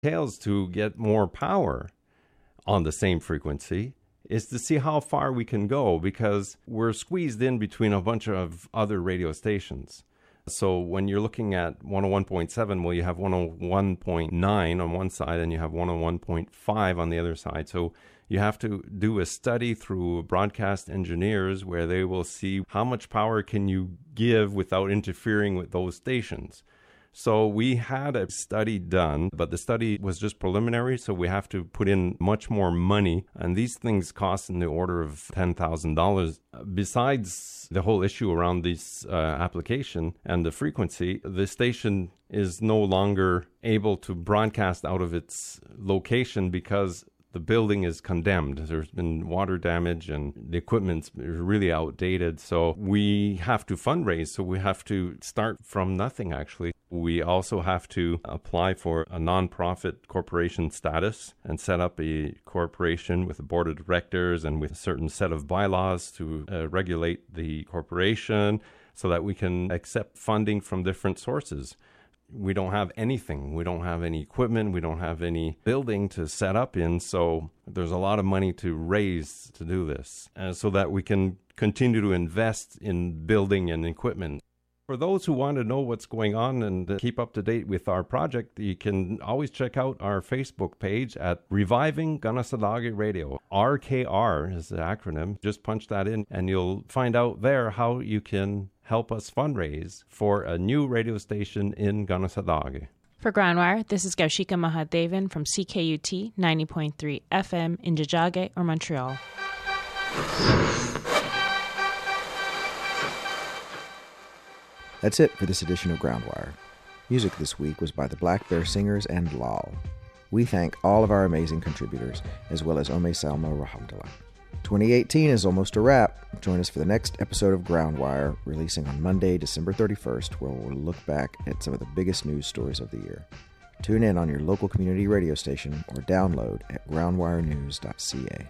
entails to get more power on the same frequency is to see how far we can go, because we're squeezed in between a bunch of other radio stations. So when you're looking at 101.7, well, you have 101.9 on one side and you have 101.5 on the other side. So you have to do a study through broadcast engineers where they will see how much power can you give without interfering with those stations. So we had a study done, but the study was just preliminary, so we have to put in much more money. And these things cost in the order of $10,000. Besides the whole issue around this application and the frequency, the station is no longer able to broadcast out of its location because the building is condemned. There's been water damage and the equipment's really outdated. So we have to fundraise. So we have to start from nothing, actually. We also have to apply for a nonprofit corporation status and set up a corporation with a board of directors and with a certain set of bylaws to regulate the corporation so that we can accept funding from different sources. We don't have anything. We don't have any equipment. We don't have any building to set up in. So there's a lot of money to raise to do this, so that we can continue to invest in building and equipment. For those who want to know what's going on and keep up to date with our project, you can always check out our Facebook page at Reviving Kanesatake Radio. RKR is the acronym. Just punch that in and you'll find out there how you can help us fundraise for a new radio station in Kanesatake. For Groundwire, this is Gaushika Mahadevan from CKUT 90.3 FM in Tiohtià:ke or Montreal. That's it for this edition of Groundwire. Music this week was by the Black Bear Singers and Lal. We thank all of our amazing contributors, as well as Ome Salma Rahamdallah. 2018 is almost a wrap. Join us for the next episode of Groundwire, releasing on Monday, December 31st, where we'll look back at some of the biggest news stories of the year. Tune in on your local community radio station or download at groundwirenews.ca.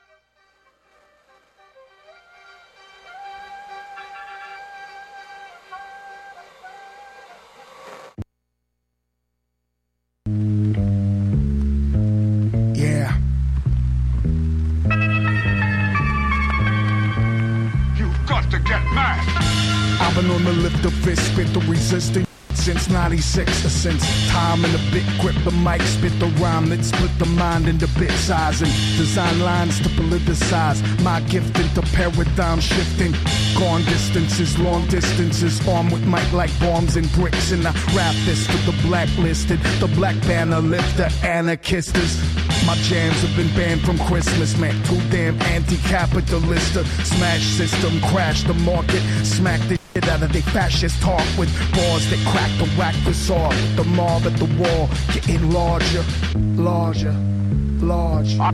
On the lift of fist, spit the resistance since 96, since time in the bit grip the mic, spit the rhyme that split the mind into bit size and design lines to politicize my gift into paradigm shifting. Gone distances, long distances, armed with mic like bombs and bricks, and I rap this to the blacklisted, the black banner lifter, anarchists. My jams have been banned from Christmas, man. Too damn anti-capitalist. Smash system, crash the market, smack the shit out of the fascist talk with bars that crack the whack the saw. The mob at the wall getting larger, larger, large. I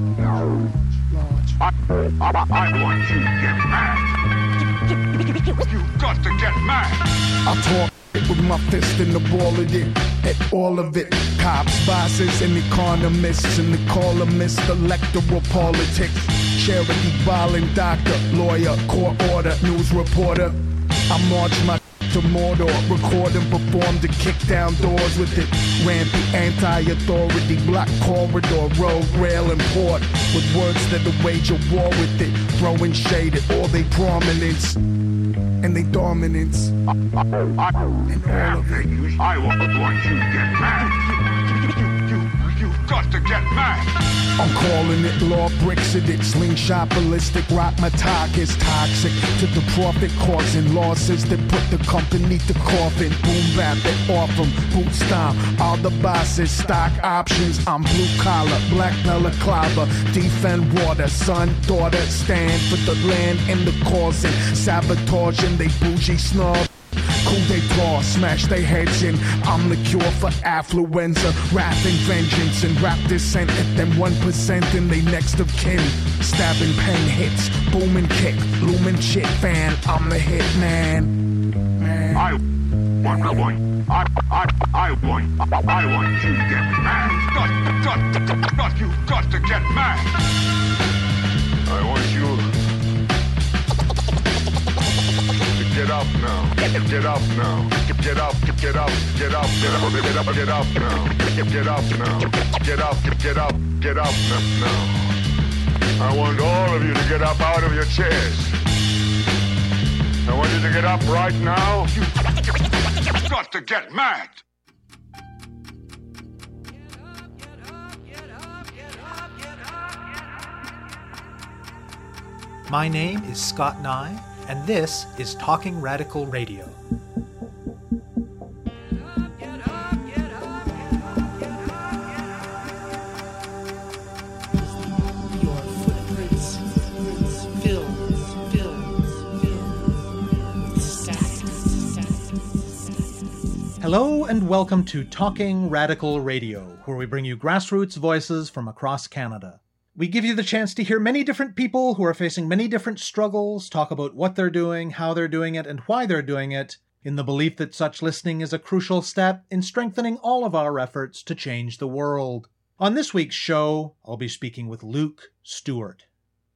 want you to get mad. You got to get mad. I talk with my fist in the ball of it, at all of it. Cops, bosses, and economists, and the columnists, electoral politics. Charity, violent doctor, lawyer, court order, news reporter. I march my to Mordor, record and perform to kick down doors with it. Rampant anti-authority, block corridor, road, rail, and port. With words that'll wage a war with it. Throwing shade at all they prominence and they dominance. And all of it. I want you to get mad. You got to get mad. I'm calling it law bricks at it. Slingshot ballistic, rock my talk is toxic to the profit causing losses that put the company to coffin. Boom bap it off them, boot stomp. All the bosses, stock options. I'm blue collar, black balaclava. Defend water, son, daughter, stand for the land and the cause and sabotage and they bougie snob. Coup d'etat, smash their heads in. I'm the cure for affluenza, wrath and vengeance, and rap dissent at them 1% and they next of kin. Stabbing pen hits, booming kick, looming shit fan. I'm the hit man. I want you to get mad. You got to get mad. I want you to get up now. Get up now. Get up, get up, get up, get up, get up, get up now. Get up now. Get up, get up, get up now. I want all of you to get up out of your chairs. I want you to get up right now. You've got to get mad. My name is Scott Nye, and this is Talking Radical Radio. Hello and welcome to Talking Radical Radio, where we bring you grassroots voices from across Canada. We give you the chance to hear many different people who are facing many different struggles, talk about what they're doing, how they're doing it, and why they're doing it, in the belief that such listening is a crucial step in strengthening all of our efforts to change the world. On this week's show, I'll be speaking with Luke Stewart.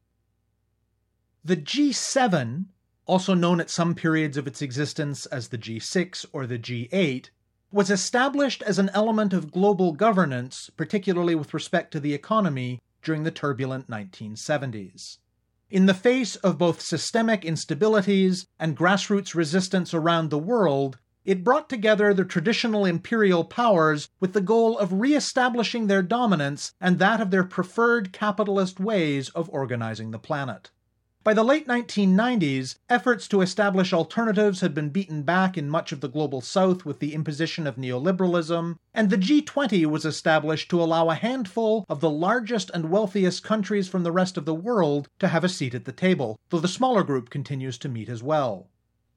The G7, also known at some periods of its existence as the G6 or the G8, was established as an element of global governance, particularly with respect to the economy, during the turbulent 1970s. In the face of both systemic instabilities and grassroots resistance around the world, it brought together the traditional imperial powers with the goal of re-establishing their dominance and that of their preferred capitalist ways of organizing the planet. By the late 1990s, efforts to establish alternatives had been beaten back in much of the global south with the imposition of neoliberalism, and the G20 was established to allow a handful of the largest and wealthiest countries from the rest of the world to have a seat at the table, though the smaller group continues to meet as well.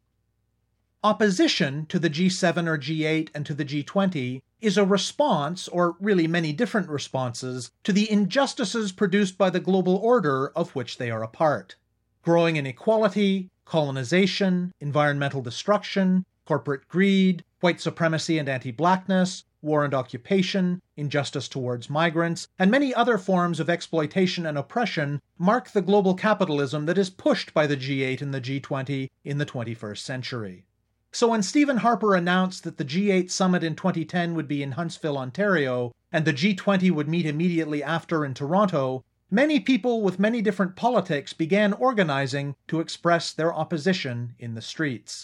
Opposition to the G7 or G8 and to the G20 is a response, or really many different responses, to the injustices produced by the global order of which they are a part. Growing inequality, colonization, environmental destruction, corporate greed, white supremacy and anti-blackness, war and occupation, injustice towards migrants, and many other forms of exploitation and oppression mark the global capitalism that is pushed by the G8 and the G20 in the 21st century. So when Stephen Harper announced that the G8 summit in 2010 would be in Huntsville, Ontario, and the G20 would meet immediately after in Toronto, many people with many different politics began organizing to express their opposition in the streets.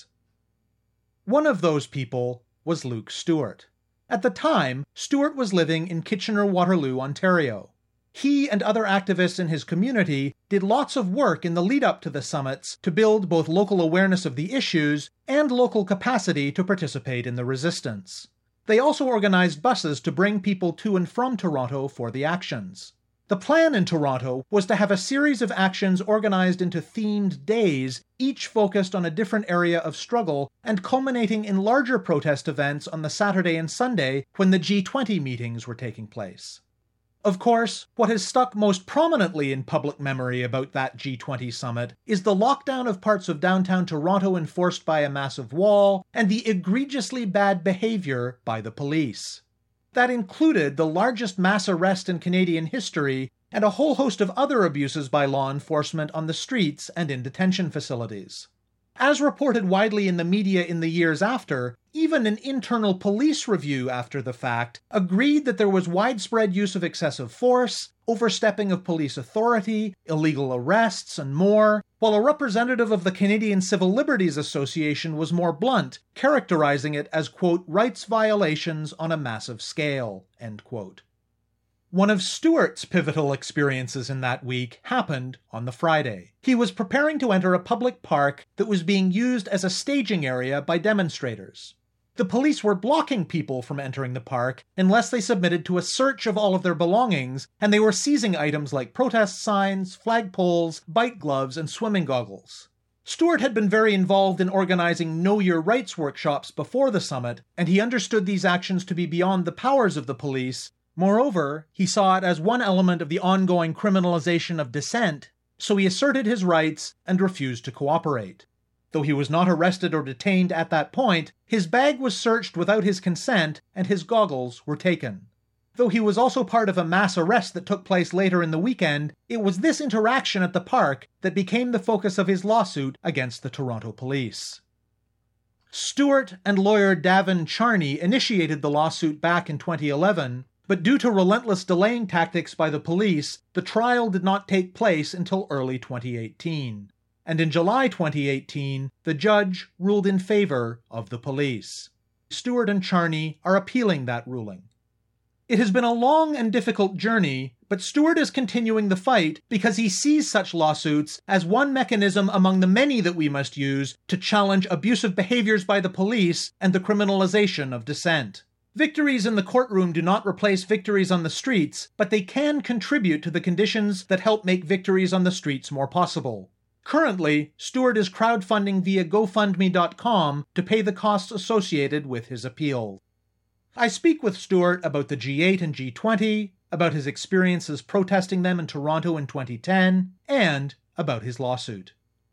One of those people was Luke Stewart. At the time, Stewart was living in Kitchener-Waterloo, Ontario. He and other activists in his community did lots of work in the lead-up to the summits to build both local awareness of the issues and local capacity to participate in the resistance. They also organized buses to bring people to and from Toronto for the actions. The plan in Toronto was to have a series of actions organized into themed days, each focused on a different area of struggle, and culminating in larger protest events on the Saturday and Sunday when the G20 meetings were taking place. Of course, what has stuck most prominently in public memory about that G20 summit is the lockdown of parts of downtown Toronto enforced by a massive wall, and the egregiously bad behavior by the police. That included the largest mass arrest in Canadian history and a whole host of other abuses by law enforcement on the streets and in detention facilities. As reported widely in the media in the years after, even an internal police review after the fact agreed that there was widespread use of excessive force, overstepping of police authority, illegal arrests, and more, while a representative of the Canadian Civil Liberties Association was more blunt, characterizing it as, quote, rights violations on a massive scale, end quote. One of Stewart's pivotal experiences in that week happened on the Friday. He was preparing to enter a public park that was being used as a staging area by demonstrators. The police were blocking people from entering the park unless they submitted to a search of all of their belongings, and they were seizing items like protest signs, flagpoles, bike gloves, and swimming goggles. Stewart had been very involved in organizing Know Your Rights workshops before the summit, and he understood these actions to be beyond the powers of the police. Moreover, he saw it as one element of the ongoing criminalization of dissent, so he asserted his rights and refused to cooperate. Though he was not arrested or detained at that point, his bag was searched without his consent and his goggles were taken. Though he was also part of a mass arrest that took place later in the weekend, it was this interaction at the park that became the focus of his lawsuit against the Toronto police. Stewart and lawyer Davin Charney initiated the lawsuit back in 2011, but due to relentless delaying tactics by the police, the trial did not take place until early 2018. And in July 2018, the judge ruled in favor of the police. Stewart and Charney are appealing that ruling. It has been a long and difficult journey, but Stewart is continuing the fight because he sees such lawsuits as one mechanism among the many that we must use to challenge abusive behaviors by the police and the criminalization of dissent. Victories in the courtroom do not replace victories on the streets, but they can contribute to the conditions that help make victories on the streets more possible. Currently, Stewart is crowdfunding via GoFundMe.com to pay the costs associated with his appeal. I speak with Stewart about the G8 and G20, about his experiences protesting them in Toronto in 2010, and about his lawsuit.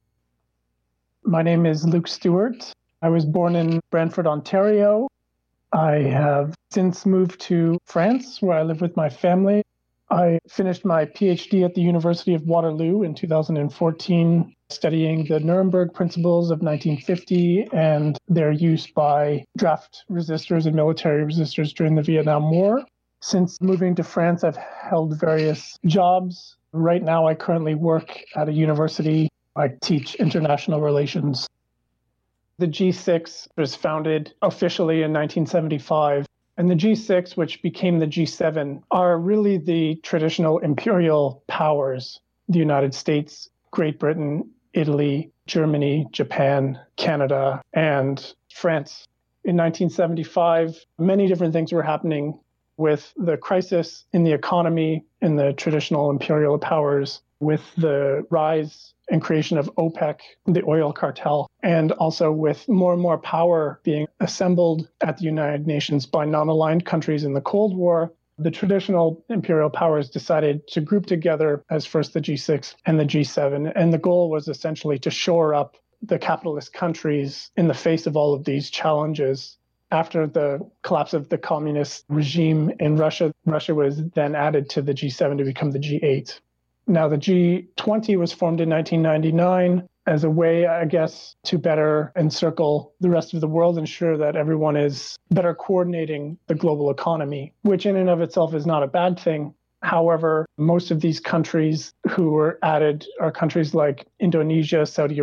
My name is Luke Stewart. I was born in Brantford, Ontario. I have since moved to France, where I live with my family. I finished my PhD at the University of Waterloo in 2014, studying the Nuremberg Principles of 1950 and their use by draft resistors and military resistors during the Vietnam War. Since moving to France, I've held various jobs. Right now, I currently work at a university. I teach international relations. The G6 was founded officially in 1975. And the G6, which became the G7, are really the traditional imperial powers: the United States, Great Britain, Italy, Germany, Japan, Canada, and France. In 1975, many different things were happening with the crisis in the economy in the traditional imperial powers, with the rise and creation of OPEC, the oil cartel, and also with more and more power being assembled at the United Nations by non-aligned countries in the Cold War. The traditional imperial powers decided to group together as first the G6 and the G7, and the goal was essentially to shore up the capitalist countries in the face of all of these challenges. After the collapse of the communist regime in Russia, Russia was then added to the G7 to become the G8. Now, the G20 was formed in 1999 as a way, I guess, to better encircle the rest of the world, ensure that everyone is better coordinating the global economy, which in and of itself is not a bad thing. However, most of these countries who were added are countries like Indonesia, Saudi